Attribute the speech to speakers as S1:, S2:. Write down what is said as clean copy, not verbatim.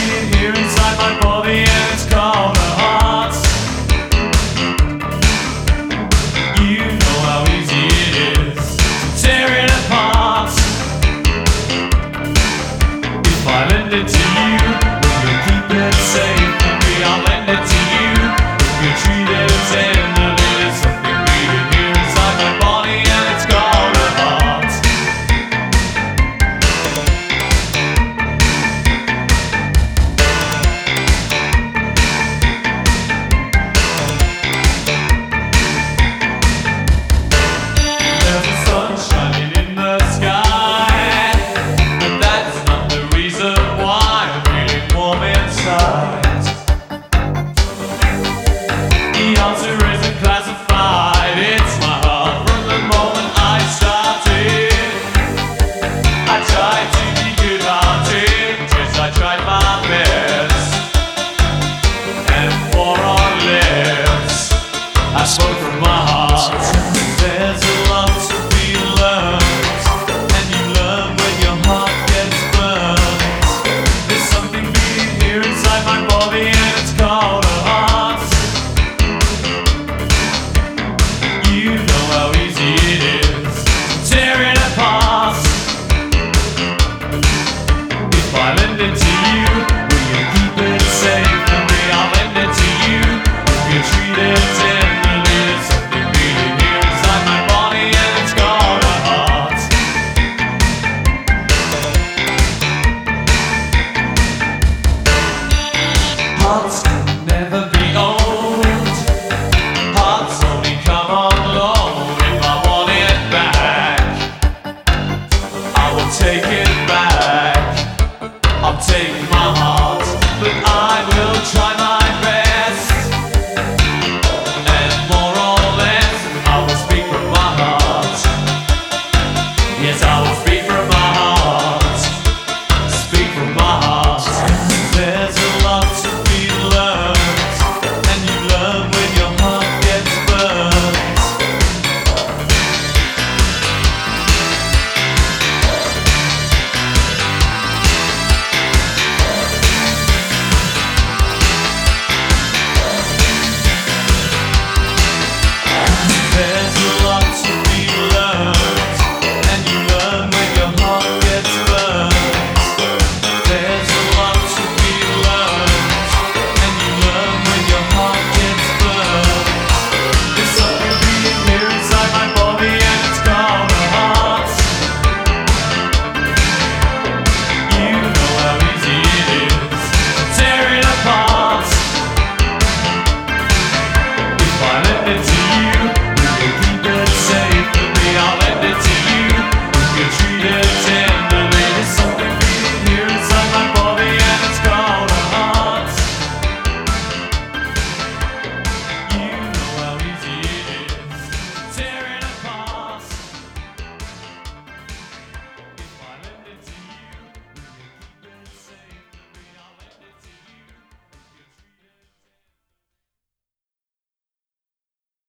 S1: beating here inside my body, and it's called a heart. You know how easy it is to tear it apart. If I lend it to you, will you keep it safe for me? I'll lend it to you. If you treat it tenderly, there's something beating here inside my body, and it's called a heart. There's a sun shining in the sky, but that's not the reason why I'm feeling warm inside. The answer isn't classified, it's my heart. From the moment I started, I tried to be good-hearted, yes, I tried my best. And more or less, I spoke from my heart. There's a lot to be learned, and you learn when your heart gets burned. There's something beating here inside my body, and it's called a heart. You know how easy it is to tear it apart. If I lend it to you, will you keep it safe for me? I'll lend it to you. If you treat it tenderly, there's something beating here inside my body, and it's called a heart. Hearts can never be old. Hearts only come on loan. If I want it back, I will take it back. I'll take my heart, but I will try.